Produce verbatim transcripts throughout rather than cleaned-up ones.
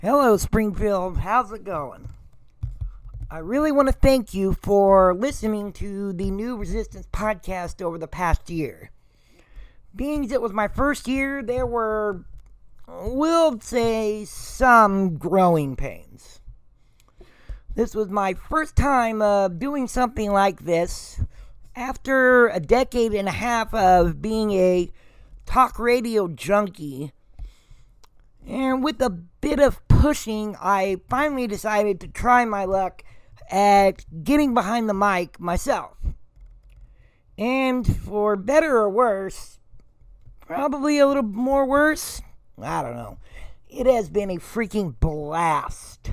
Hello, Springfield. How's it going? I really want to thank you for listening to the New Resistance podcast over the past year. Being it was my first year, there were, we'll say, some growing pains. This was my first time uh, doing something like this after a decade and a half of being a talk radio junkie. And with a bit of pushing, I finally decided to try my luck at getting behind the mic myself. And for better or worse, probably a little more worse, I don't know, it has been a freaking blast.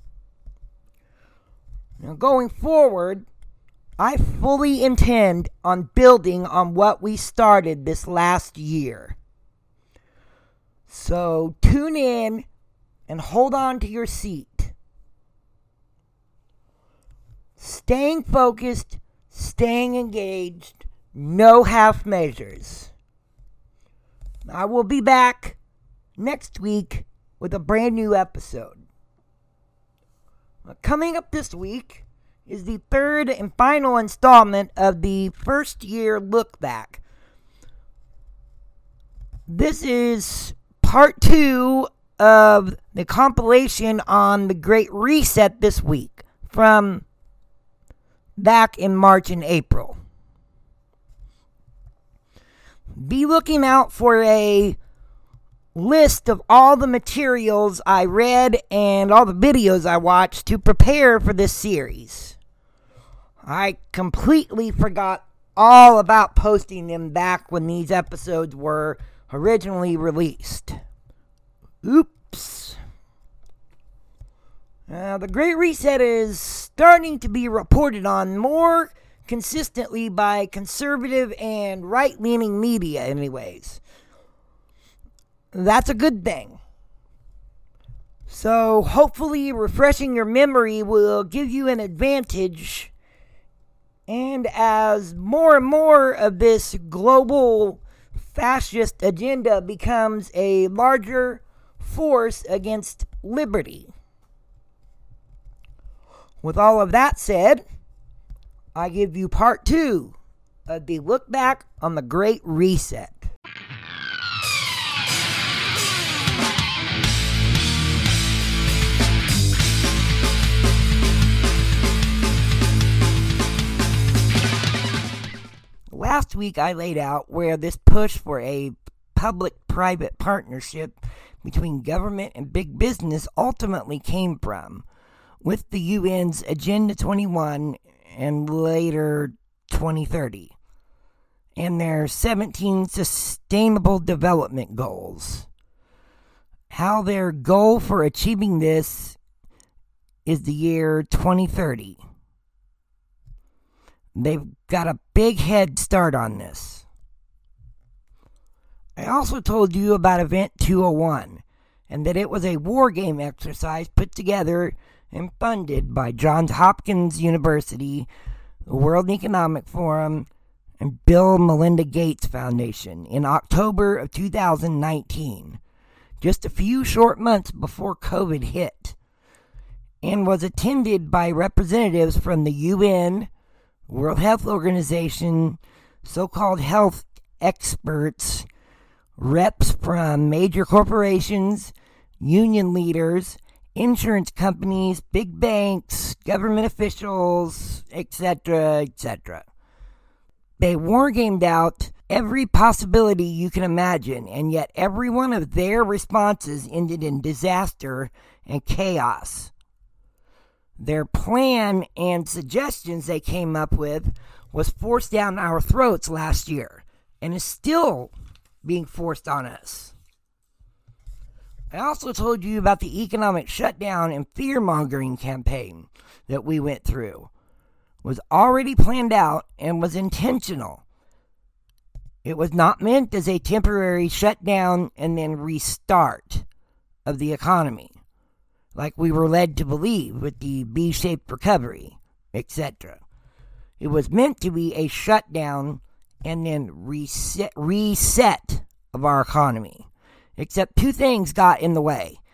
Now going forward, I fully intend on building on what we started this last year. So tune in and hold on to your seat. Staying focused, staying engaged, no half measures. I will be back next week with a brand new episode. Coming up this week is the third and final installment of the first year look back. This is part two of the compilation on the Great Reset this week from back in March and April. Be looking out for a list of all the materials I read and all the videos I watched to prepare for this series. I completely forgot all about posting them back when these episodes were originally released. Oops. Uh, the Great Reset is starting to be reported on more consistently by conservative and right-leaning media anyways. That's a good thing. So hopefully refreshing your memory will give you an advantage. And as more and more of this global fascist agenda becomes a larger force against liberty. With all of that said, I give you part two of the look back on the Great Reset. Last week I laid out where this push for a public-private partnership between government and big business ultimately came from, with the U N's Agenda twenty-one and later twenty thirty, and their seventeen Sustainable Development Goals. How their goal for achieving this is the year twenty thirty. They've got a big head start on this. I also told you about Event two oh one, and that it was a war game exercise put together and funded by Johns Hopkins University, the World Economic Forum, and Bill and Melinda Gates Foundation in October of two thousand nineteen, just a few short months before COVID hit, and was attended by representatives from the U N, World Health Organization, so-called health experts, reps from major corporations, union leaders, insurance companies, big banks, government officials, et cetera, et cetera. They wargamed out every possibility you can imagine, and yet every one of their responses ended in disaster and chaos. Their plan and suggestions they came up with was forced down our throats last year, and is still being forced on us. I also told you about the economic shutdown and fear-mongering campaign that we went through. It was already planned out and was intentional. It was not meant as a temporary shutdown and then restart of the economy, like we were led to believe with the V-shaped recovery, et cetera. It was meant to be a shutdown and then reset, reset of our economy. Except two things got in the way.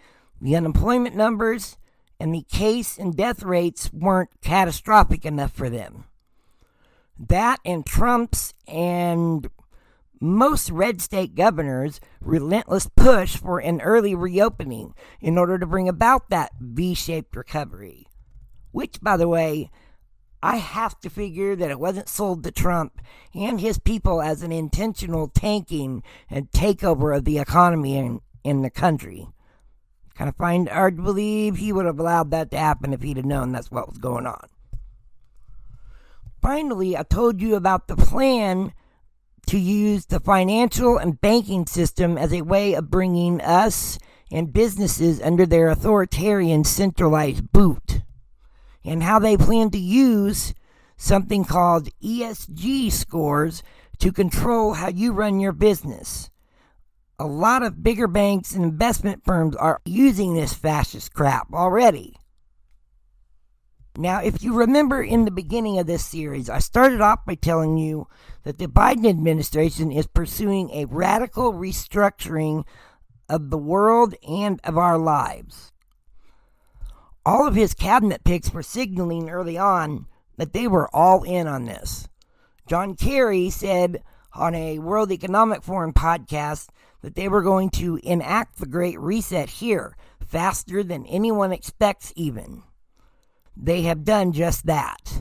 The unemployment numbers and the case and death rates weren't catastrophic enough for them. That and Trump's and most red state governors' relentless push for an early reopening in order to bring about that V-shaped recovery. Which, by the way, I have to figure that it wasn't sold to Trump and his people as an intentional tanking and takeover of the economy in, in the country. Kind of find it hard to believe he would have allowed that to happen if he'd have known that's what was going on. Finally, I told you about the plan to use the financial and banking system as a way of bringing us and businesses under their authoritarian centralized boot, and how they plan to use something called E S G scores to control how you run your business. A lot of bigger banks and investment firms are using this fascist crap already. Now, if you remember in the beginning of this series, I started off by telling you that the Biden administration is pursuing a radical restructuring of the world and of our lives. All of his cabinet picks were signaling early on that they were all in on this. John Kerry said on a World Economic Forum podcast that they were going to enact the Great Reset here faster than anyone expects even. They have done just that.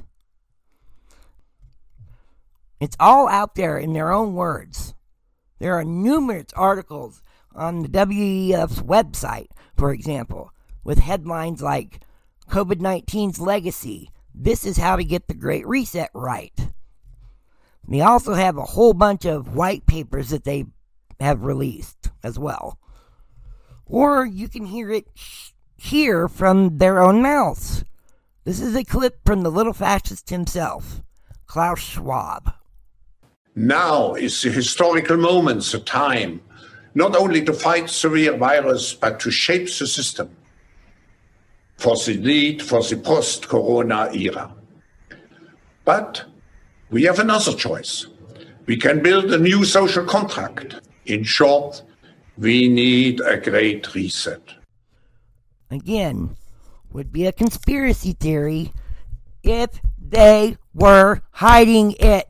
It's all out there in their own words. There are numerous articles on the W E F's website, for example, with headlines like COVID nineteen's legacy, this is how to get the Great Reset right. They also have a whole bunch of white papers that they have released as well. Or you can hear it here from their own mouths. This is a clip from the little fascist himself, Klaus Schwab. Now is the historical moment, the time, not only to fight the real virus, but to shape the system for the need for the post-corona era. But we have another choice. We can build a new social contract. In short, we need a great reset. Again, would be a conspiracy theory if they were hiding it.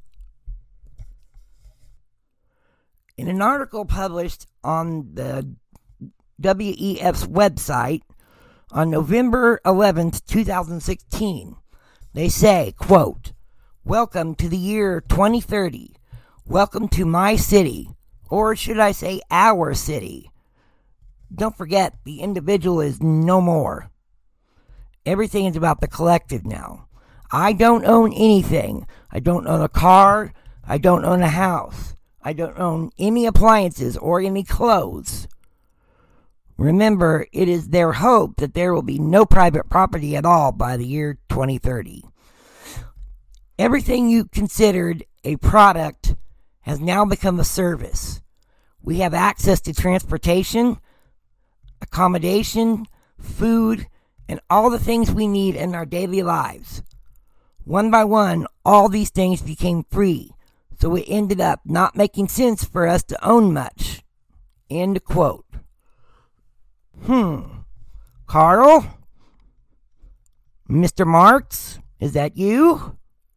In an article published on the W E F's website on November eleventh, twenty sixteen, they say, quote, "Welcome to the year twenty thirty. Welcome to my city, or should I say our city. Don't forget, the individual is no more. Everything is about the collective now. I don't own anything. I don't own a car. I don't own a house. I don't own any appliances or any clothes. Remember, it is their hope that there will be no private property at all by the year twenty thirty. Everything you considered a product has now become a service. We have access to transportation, accommodation, food, and all the things we need in our daily lives. One by one, all these things became free, so it ended up not making sense for us to own much." End quote. Hmm. Carl? Mister Marx? Is that you?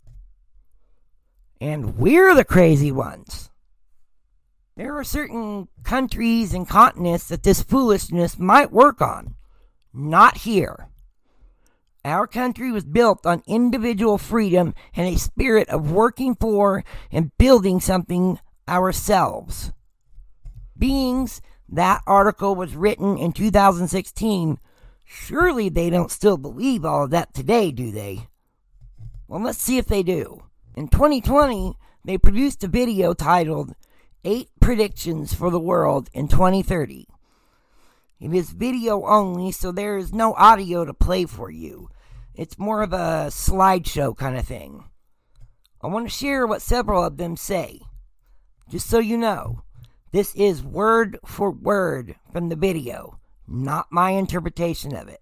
And we're the crazy ones. There are certain countries and continents that this foolishness might work on. Not here. Our country was built on individual freedom and a spirit of working for and building something ourselves. Beings, that article was written in two thousand sixteen. Surely they don't still believe all of that today, do they? Well, let's see if they do. In twenty twenty, they produced a video titled Eight Predictions for the World in twenty thirty. It is video only, so there is no audio to play for you. It's more of a slideshow kind of thing. I want to share what several of them say. Just so you know, this is word for word from the video, not my interpretation of it.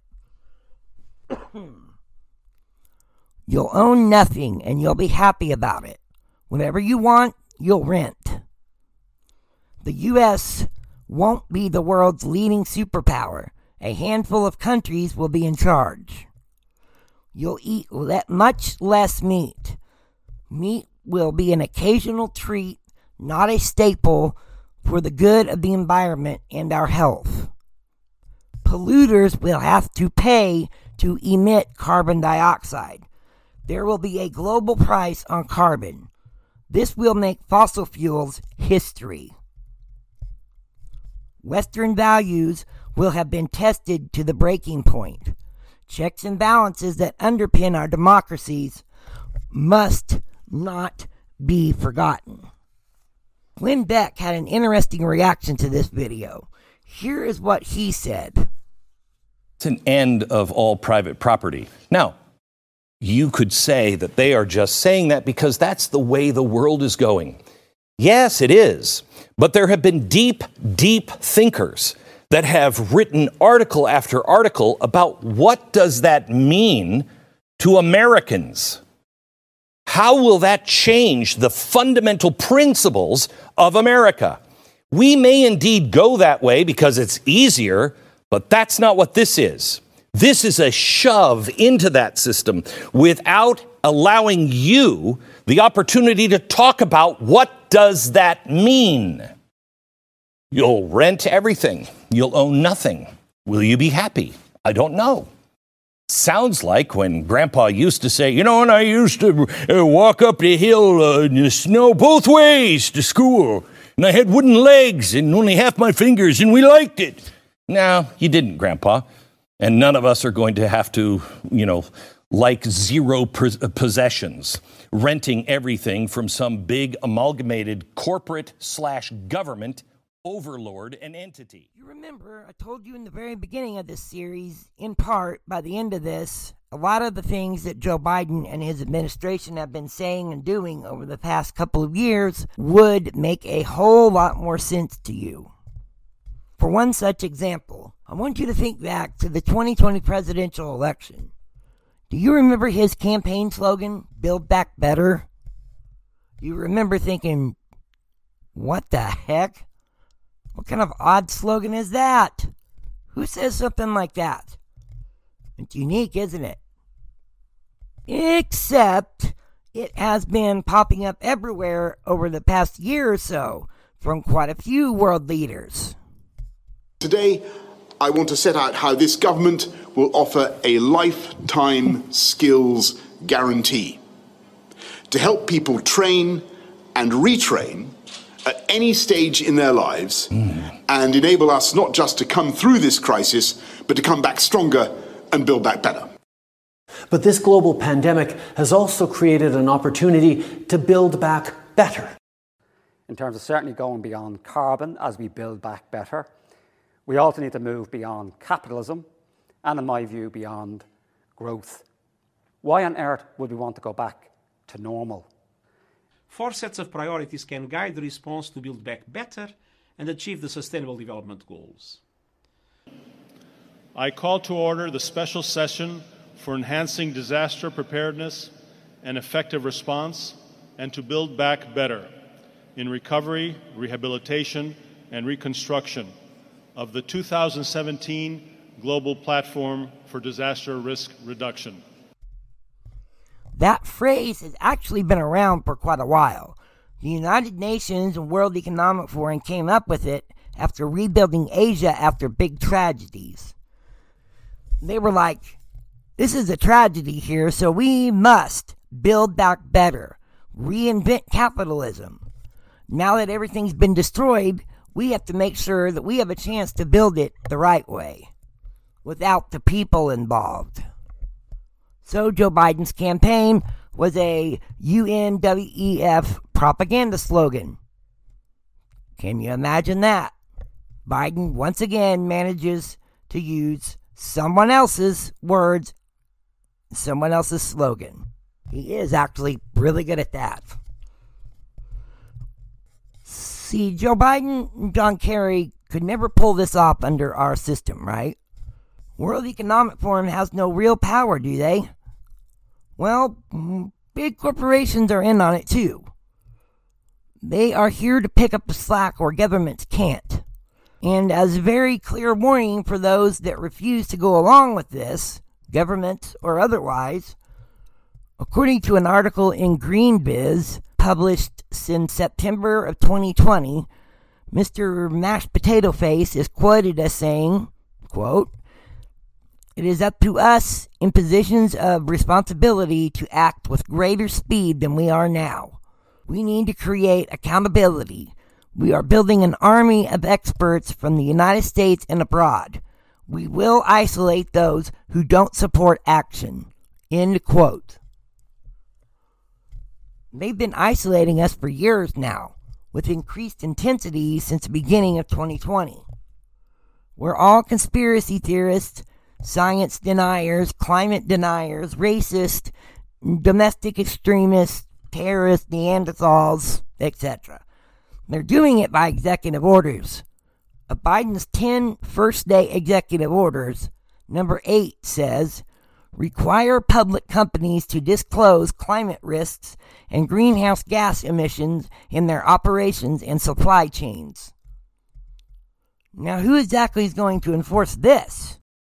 You'll own nothing and you'll be happy about it. Whatever you want, you'll rent. The U S won't be the world's leading superpower, A handful of countries will be in charge. You'll eat le- much less meat. Meat will be an occasional treat, not a staple, for the good of the environment and our health. Polluters will have to pay to emit carbon dioxide. There will be a global price on carbon. This will make fossil fuels history. Western values will have been tested to the breaking point. Checks and balances that underpin our democracies must not be forgotten. Glenn Beck had an interesting reaction to this video. Here is what he said. It's an end of all private property. Now, you could say that they are just saying that because that's the way the world is going. Yes, it is. But there have been deep, deep thinkers that have written article after article about what does that mean to Americans. How will that change the fundamental principles of America? We may indeed go that way because it's easier, but that's not what this is. This is a shove into that system without allowing you the opportunity to talk about what does that mean. You'll rent everything. You'll own nothing. Will you be happy? I don't know. Sounds like when Grandpa used to say, you know, and I used to uh, walk up the hill uh, in the snow both ways to school, and I had wooden legs and only half my fingers, and we liked it. No, you didn't, Grandpa. And none of us are going to have to, you know, like zero possessions, renting everything from some big amalgamated corporate slash government overlord and entity. You remember, I told you in the very beginning of this series, in part, by the end of this, a lot of the things that Joe Biden and his administration have been saying and doing over the past couple of years would make a whole lot more sense to you. For one such example, I want you to think back to the twenty twenty presidential election. Do you remember his campaign slogan, Build Back Better? You remember thinking, what the heck? What kind of odd slogan is that? Who says something like that? It's unique, isn't it? Except it has been popping up everywhere over the past year or so from quite a few world leaders. Today, I want to set out how this government will offer a lifetime skills guarantee to help people train and retrain at any stage in their lives mm. and enable us not just to come through this crisis, but to come back stronger and build back better. But this global pandemic has also created an opportunity to build back better. In terms of certainly going beyond carbon as we build back better, we also need to move beyond capitalism and, in my view, beyond growth. Why on earth would we want to go back to normal? Four sets of priorities can guide the response to build back better and achieve the Sustainable Development Goals. I call to order the special session for enhancing disaster preparedness and effective response and to build back better in recovery, rehabilitation, and reconstruction of the two thousand seventeen Global Platform for Disaster Risk Reduction. That phrase has actually been around for quite a while. The United Nations and World Economic Forum came up with it after rebuilding Asia after big tragedies. They were like, this is a tragedy here, so we must build back better, reinvent capitalism. Now that everything's been destroyed, we have to make sure that we have a chance to build it the right way, without the people involved. So Joe Biden's campaign was a U N W E F propaganda slogan. Can you imagine that? Biden once again manages to use someone else's words, someone else's slogan. He is actually really good at that. See, Joe Biden and John Kerry could never pull this off under our system, right? World Economic Forum has no real power, do they? Well, big corporations are in on it too. They are here to pick up the slack where governments can't. And as a very clear warning for those that refuse to go along with this, government or otherwise, according to an article in GreenBiz published in September of twenty twenty, Mister Mashed Potato Face is quoted as saying, quote, "It is up to us in positions of responsibility to act with greater speed than we are now. We need to create accountability. We are building an army of experts from the United States and abroad. We will isolate those who don't support action." End quote. They've been isolating us for years now, with increased intensity since the beginning of twenty twenty. We're all conspiracy theorists, science deniers, climate deniers, racists, domestic extremists, terrorists, Neanderthals, et cetera. They're doing it by executive orders. Of Biden's ten first-day executive orders, number eight says, require public companies to disclose climate risks and greenhouse gas emissions in their operations and supply chains. Now, who exactly is going to enforce this?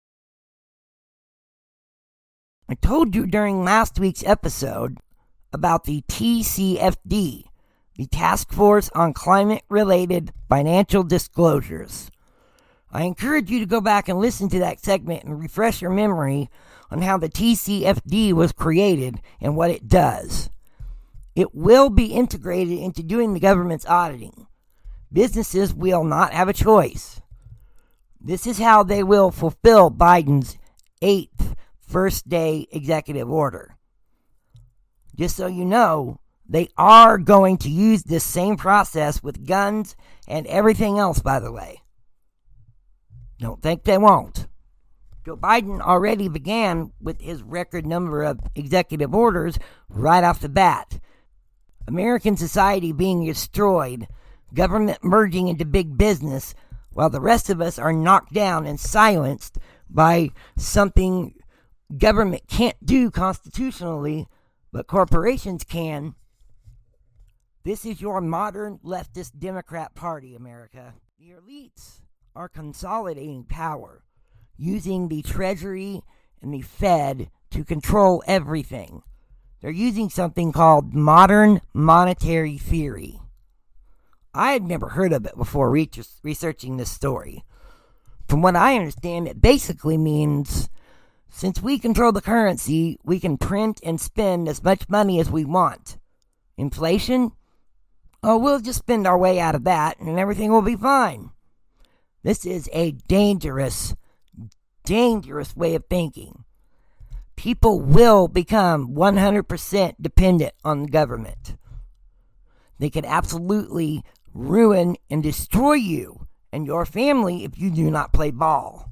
I told you during last week's episode about the T C F D, the Task Force on Climate-Related Financial Disclosures. I encourage you to go back and listen to that segment and refresh your memory on how the T C F D was created and what it does. It will be integrated into doing the government's auditing. Businesses will not have a choice. This is how they will fulfill Biden's eighth first-day executive order. Just so you know, they are going to use this same process with guns and everything else, by the way. Don't think they won't. Joe Biden already began with his record number of executive orders right off the bat. American society being destroyed, government merging into big business, while the rest of us are knocked down and silenced by something government can't do constitutionally, but corporations can. This is your modern leftist Democrat Party, America. The elites are consolidating power, using the Treasury and the Fed to control everything. They're using something called modern monetary theory. I had never heard of it before re- researching this story. From what I understand, it basically means since we control the currency, we can print and spend as much money as we want. Inflation? Oh, we'll just spend our way out of that and everything will be fine. This is a dangerous, dangerous way of thinking. People will become one hundred percent dependent on the government. They can absolutely ruin and destroy you and your family if you do not play ball.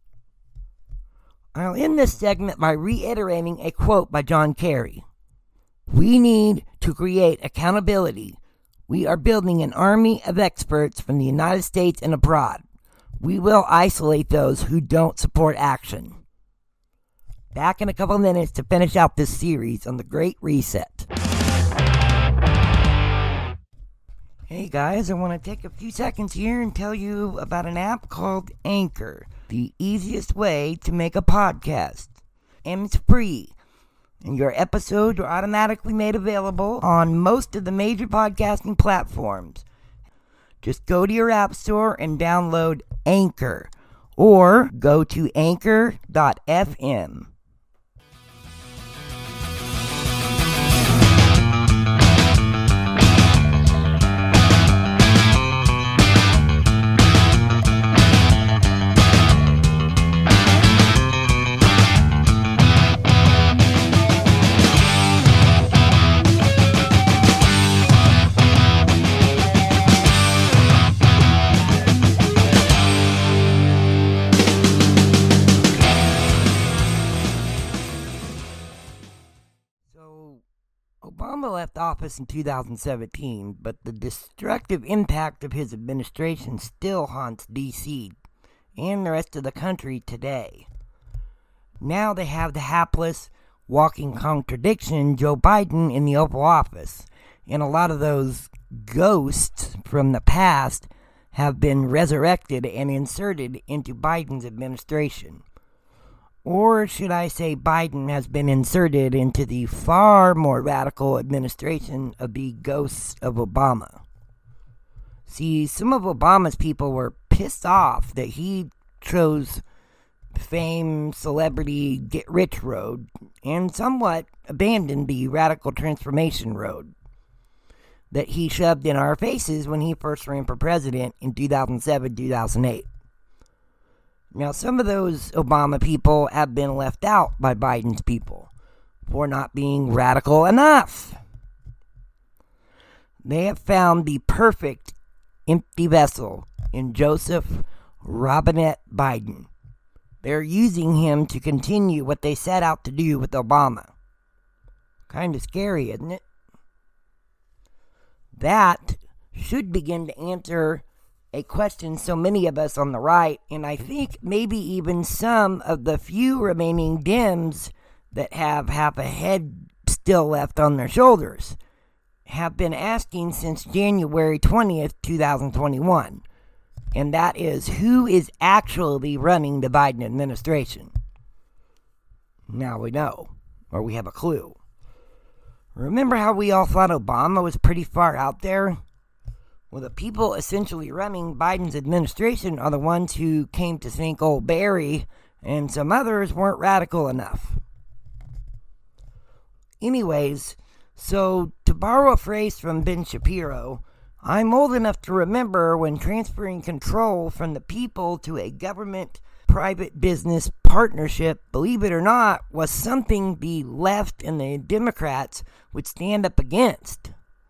I'll end this segment by reiterating a quote by John Kerry. We need to create accountability. We are building an army of experts from the United States and abroad. We will isolate those who don't support action. Back in a couple minutes to finish out this series on the Great Reset. Hey guys, I want to take a few seconds here and tell you about an app called Anchor, the easiest way to make a podcast. And it's free. And your episodes are automatically made available on most of the major podcasting platforms. Just go to your app store and download Anchor, or go to anchor dot f m. Obama left office in two thousand seventeen, but the destructive impact of his administration still haunts D C and the rest of the country today. Now they have the hapless, walking contradiction Joe Biden in the Oval Office, and a lot of those ghosts from the past have been resurrected and inserted into Biden's administration. Or should I say Biden has been inserted into the far more radical administration of the ghosts of Obama. See, some of Obama's people were pissed off that he chose fame, celebrity, get-rich road, and somewhat abandoned the radical transformation road that he shoved in our faces when he first ran for president in two thousand seven to two thousand eight. Now, some of those Obama people have been left out by Biden's people for not being radical enough. They have found the perfect empty vessel in Joseph Robinette Biden. They're using him to continue what they set out to do with Obama. Kind of scary, isn't it? That should begin to answer a question so many of us on the right, and I think maybe even some of the few remaining Dems that have half a head still left on their shoulders, have been asking since January twentieth, twenty twenty-one. And that is, who is actually running the Biden administration? Now we know, or we have a clue. Remember how we all thought Obama was pretty far out there? Well, the people essentially running Biden's administration are the ones who came to think old Barry, and some others weren't radical enough. Anyways, so to borrow a phrase from Ben Shapiro, I'm old enough to remember when transferring control from the people to a government-private business partnership, believe it or not, was something the left and the Democrats would stand up against.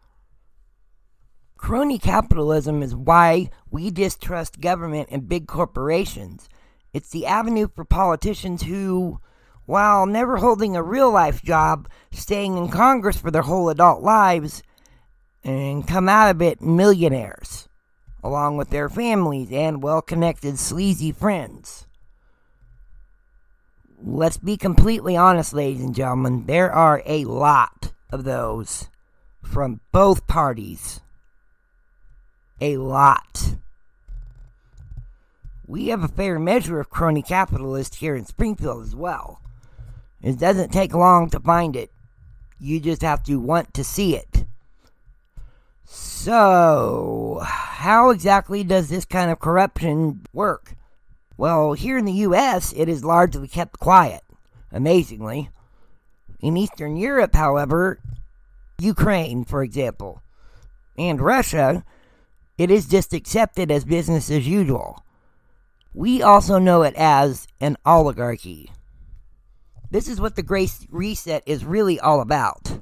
Crony capitalism is why we distrust government and big corporations. It's the avenue for politicians who, while never holding a real-life job, staying in Congress for their whole adult lives, and come out of it millionaires, along with their families and well-connected sleazy friends. Let's be completely honest, ladies and gentlemen, there are a lot of those from both parties. A lot. We have a fair measure of crony capitalists here in Springfield as well. It doesn't take long to find it. You just have to want to see it. So, how exactly does this kind of corruption work? Well, here in the U S, it is largely kept quiet, amazingly. In Eastern Europe, however, Ukraine, for example, and Russia, it is just accepted as business as usual. We also know it as an oligarchy. This is what the Great Reset is really all about.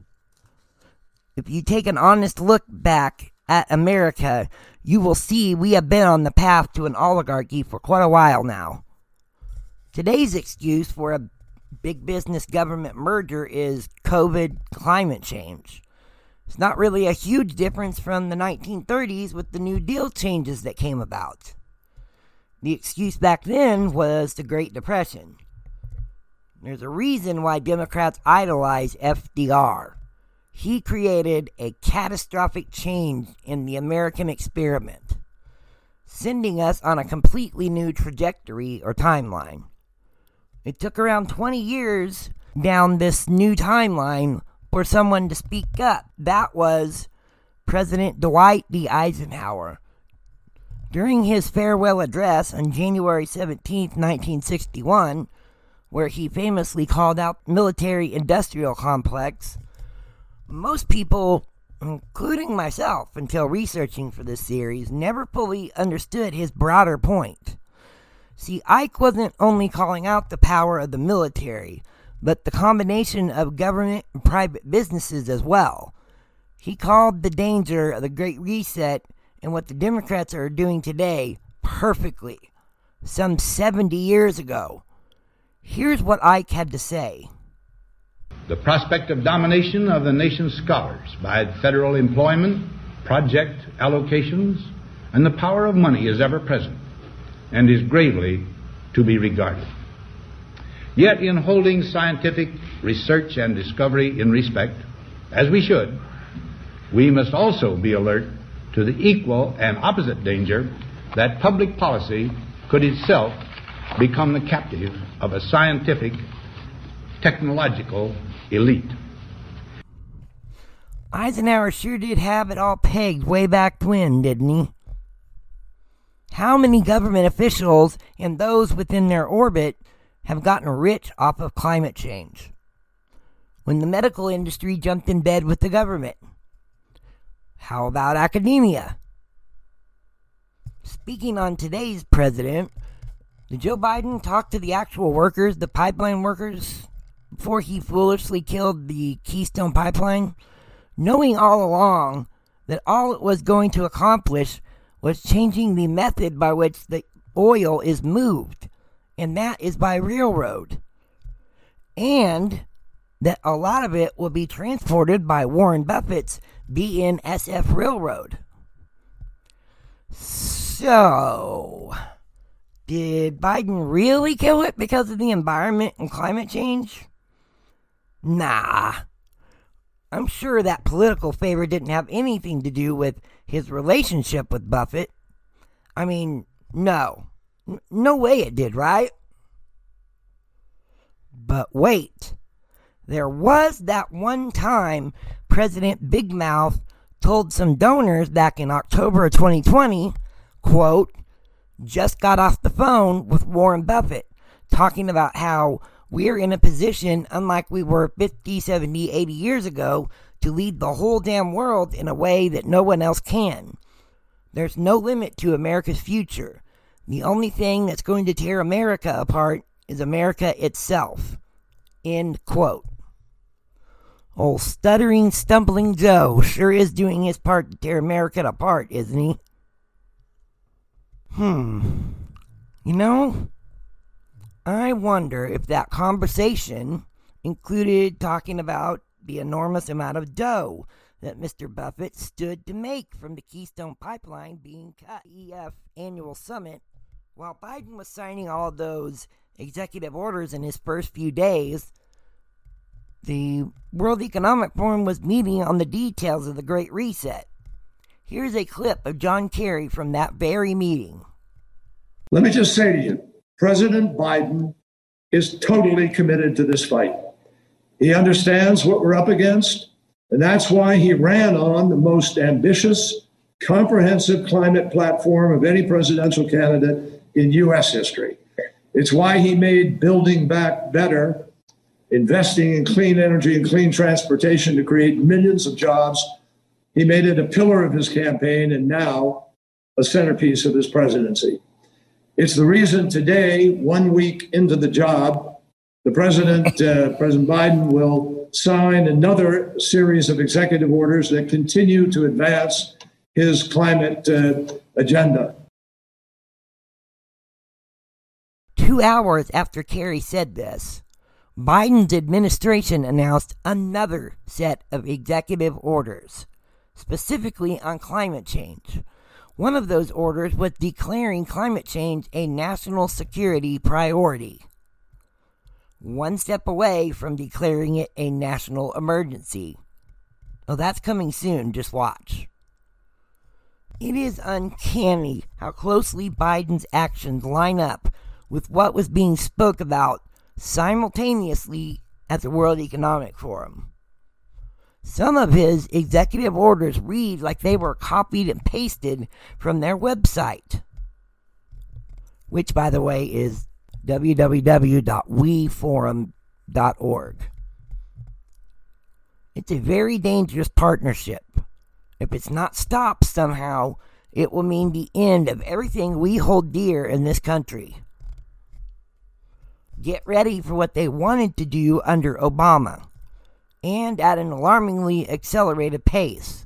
If you take an honest look back at America, you will see we have been on the path to an oligarchy for quite a while now. Today's excuse for a big business government merger is COVID climate change. It's not really a huge difference from the nineteen thirties with the New Deal changes that came about. The excuse back then was the Great Depression. There's a reason why Democrats idolize F D R. He created a catastrophic change in the American experiment, sending us on a completely new trajectory or timeline. It took around twenty years down this new timeline for someone to speak up. That was President Dwight D. Eisenhower. During his farewell address on January seventeenth, nineteen sixty-one, where he famously called out the military-industrial complex, most people, including myself until researching for this series, never fully understood his broader point. See, Ike wasn't only calling out the power of the military, but the combination of government and private businesses as well. He called the danger of the Great Reset and what the Democrats are doing today perfectly, some seventy years ago. Here's what Ike had to say. The prospect of domination of the nation's scholars by federal employment, project allocations, and the power of money is ever present and is gravely to be regarded. Yet in holding scientific research and discovery in respect, as we should, we must also be alert to the equal and opposite danger that public policy could itself become the captive of a scientific, technological elite. Eisenhower sure did have it all pegged way back when, didn't he? How many government officials and those within their orbit have gotten rich off of climate change? When the medical industry jumped in bed with the government. How about academia? Speaking on today's president, did Joe Biden talk to the actual workers, the pipeline workers, before he foolishly killed the Keystone Pipeline, knowing all along that all it was going to accomplish was changing the method by which the oil is moved, and that is by railroad, and that a lot of it will be transported by Warren Buffett's B N S F Railroad. So, did Biden really kill it because of the environment and climate change? Nah. I'm sure that political favor didn't have anything to do with his relationship with Buffett. I mean, no. N- no way it did, right? But wait. There was that one time President Big Mouth told some donors back in October of twenty twenty, quote, just got off the phone with Warren Buffett, talking about how we're in a position, unlike we were fifty, seventy, eighty years ago, to lead the whole damn world in a way that no one else can. There's no limit to America's future. The only thing that's going to tear America apart is America itself. End quote. Old stuttering, stumbling Joe sure is doing his part to tear America apart, isn't he? Hmm. You know, I wonder if that conversation included talking about the enormous amount of dough that Mister Buffett stood to make from the Keystone Pipeline being cut. E F annual summit, while Biden was signing all of those executive orders in his first few days, the World Economic Forum was meeting on the details of the Great Reset. Here's a clip of John Kerry from that very meeting. Let me just say to you, President Biden is totally committed to this fight. He understands what we're up against, and that's why he ran on the most ambitious, comprehensive climate platform of any presidential candidate in U S history. It's why he made Building Back Better, investing in clean energy and clean transportation to create millions of jobs. He made it a pillar of his campaign and now a centerpiece of his presidency. It's the reason today, one week into the job, the president, uh, President Biden, will sign another series of executive orders that continue to advance his climate uh, agenda. Two hours after Kerry said this, Biden's administration announced another set of executive orders, specifically on climate change. One of those orders was declaring climate change a national security priority. One step away from declaring it a national emergency. Oh, that's coming soon, just watch. It is uncanny how closely Biden's actions line up with what was being spoke about simultaneously at the World Economic Forum. Some of his executive orders read like they were copied and pasted from their website, which, by the way, is w w w dot we forum dot org. It's a very dangerous partnership. If it's not stopped somehow, it will mean the end of everything we hold dear in this country. Get ready for what they wanted to do under Obama, and at an alarmingly accelerated pace.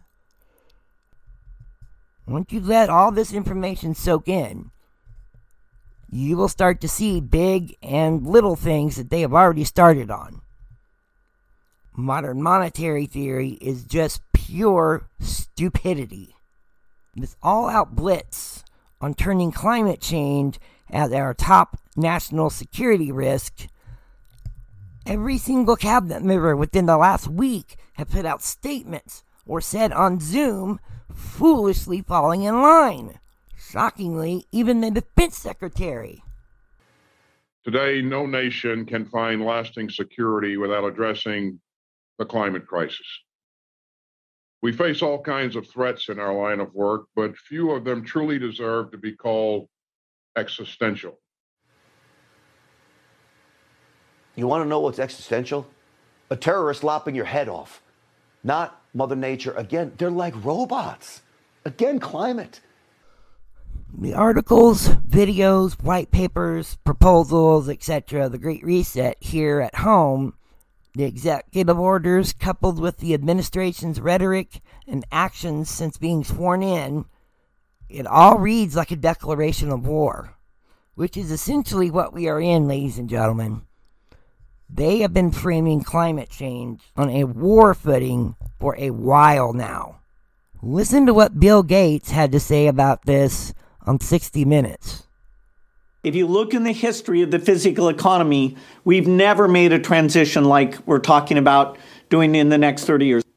Once you let all this information soak in, you will start to see big and little things that they have already started on. Modern monetary theory is just pure stupidity. This all-out blitz on turning climate change as our top national security risk. Every single cabinet member within the last week have put out statements or said on Zoom, foolishly falling in line. Shockingly, even the defense secretary. Today, no nation can find lasting security without addressing the climate crisis. We face all kinds of threats in our line of work, but few of them truly deserve to be called existential. You want to know what's existential? A terrorist lopping your head off. Not Mother Nature. Again, they're like robots. Again, climate. The articles, videos, white papers, proposals, et cetera, the Great Reset here at home, the executive orders coupled with the administration's rhetoric and actions since being sworn in, it all reads like a declaration of war, which is essentially what we are in, ladies and gentlemen. They have been framing climate change on a war footing for a while now. Listen to what Bill Gates had to say about this on sixty minutes. If you look in the history of the physical economy, we've never made a transition like we're talking about doing in the next thirty years.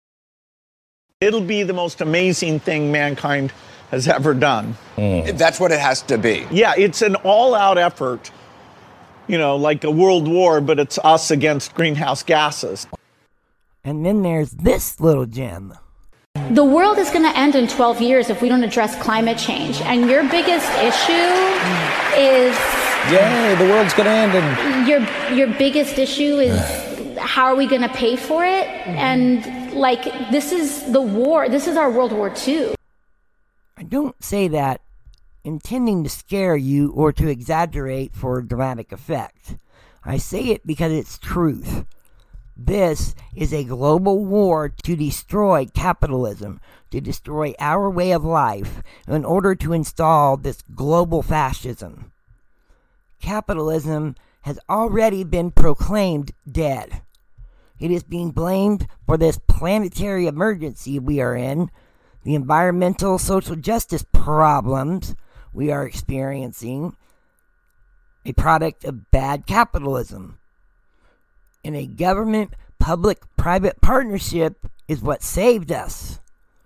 It'll be the most amazing thing mankind has ever done. Mm. That's what it has to be. Yeah, it's an all-out effort, you know, like a world war, but it's us against greenhouse gases. And then there's this little gem. The world is going to end in twelve years if we don't address climate change. And your biggest issue is... Yay, the world's going to end. In... Your, your biggest issue is how are we going to pay for it? And, like, this is the war. This is our World War Two. I don't say that intending to scare you or to exaggerate for dramatic effect. I say it because it's truth. This is a global war to destroy capitalism, to destroy our way of life, in order to install this global fascism. Capitalism has already been proclaimed dead. It is being blamed for this planetary emergency we are in, the environmental social justice problems we are experiencing, a product of bad capitalism. And a government-public-private partnership is what saved us.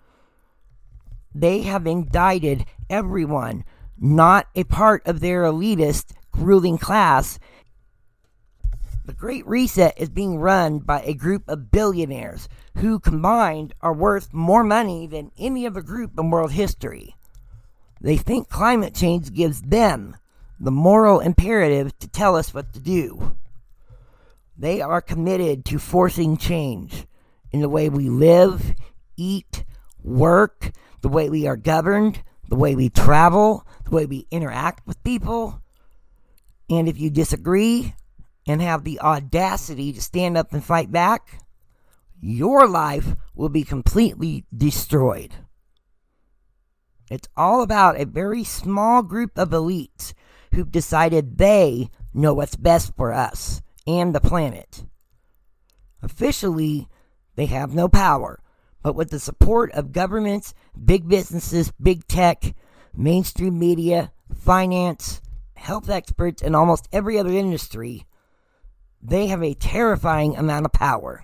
They have indicted everyone not a part of their elitist ruling class. The Great Reset is being run by a group of billionaires who combined are worth more money than any other group in world history. They think climate change gives them the moral imperative to tell us what to do. They are committed to forcing change in the way we live, eat, work, the way we are governed, the way we travel, the way we interact with people. And if you disagree and have the audacity to stand up and fight back, your life will be completely destroyed. It's all about a very small group of elites who've decided they know what's best for us and the planet. Officially, they have no power, but with the support of governments, big businesses, big tech, mainstream media, finance, health experts, and almost every other industry, they have a terrifying amount of power.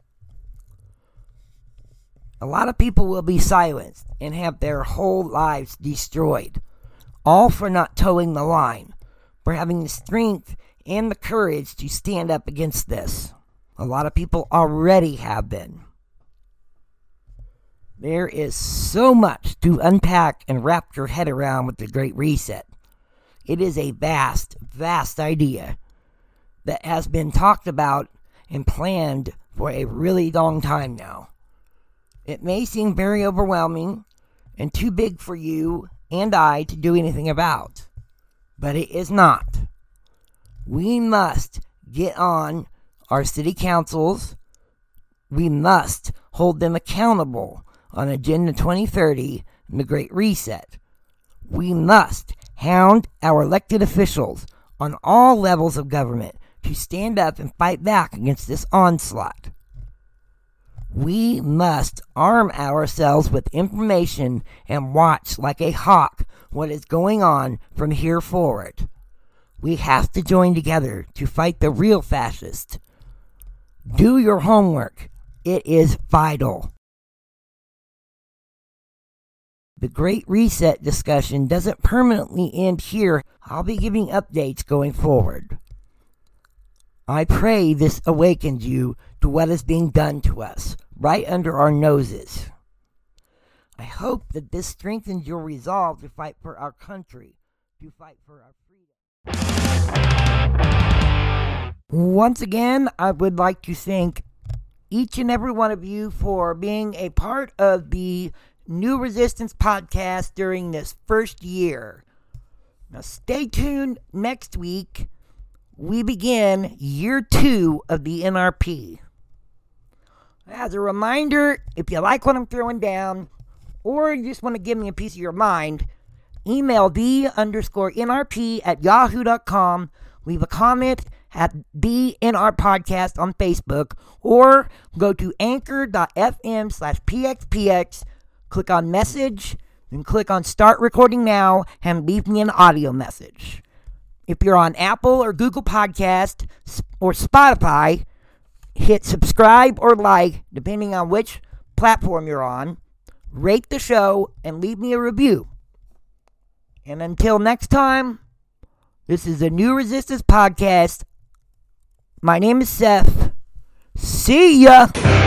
A lot of people will be silenced and have their whole lives destroyed, all for not towing the line, for having the strength and the courage to stand up against this. A lot of people already have been. There is so much to unpack and wrap your head around with the Great Reset. It is a vast, vast idea that has been talked about and planned for a really long time now. It may seem very overwhelming and too big for you and I to do anything about, but it is not. We must get on our city councils. We must hold them accountable on Agenda twenty thirty and the Great Reset. We must hound our elected officials on all levels of government to stand up and fight back against this onslaught. We must arm ourselves with information and watch like a hawk what is going on from here forward. We have to join together to fight the real fascists. Do your homework. It is vital. the Great Reset discussion doesn't permanently end here. I'll be giving updates going forward. I pray this awakens you to what is being done to us, right under our noses. I hope that this strengthens your resolve to fight for our country, to fight for our freedom. Once again, I would like to thank each and every one of you for being a part of the New Resistance podcast during this first year. Now stay tuned. Next week, we begin year two of the N R P. As a reminder, if you like what I'm throwing down, or you just want to give me a piece of your mind, email the underscore NRP at yahoo dot com, leave a comment at the N R Podcast on Facebook, or go to anchor.fm slash pxpx, click on message, then click on start recording now, and leave me an audio message. If you're on Apple or Google Podcast or Spotify, hit subscribe or like, depending on which platform you're on. Rate the show and leave me a review. And until next time, this is the New Resistance Podcast. My name is Seth. See ya!